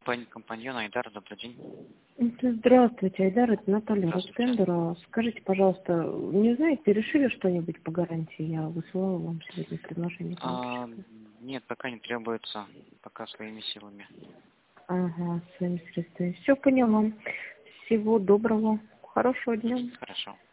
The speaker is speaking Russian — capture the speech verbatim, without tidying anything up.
Компания, компаньон Айдар, добрый день. Здравствуйте, Айдар, это Наталья Здравствуйте. Ростендера. Скажите, пожалуйста, не знаете, решили что-нибудь по гарантии? Я высылала вам сегодня предложение по А, обществу. нет, пока не требуется, пока своими силами. Ага, своими средствами. Все поняла. Всего доброго. Хорошего дня. Хорошо.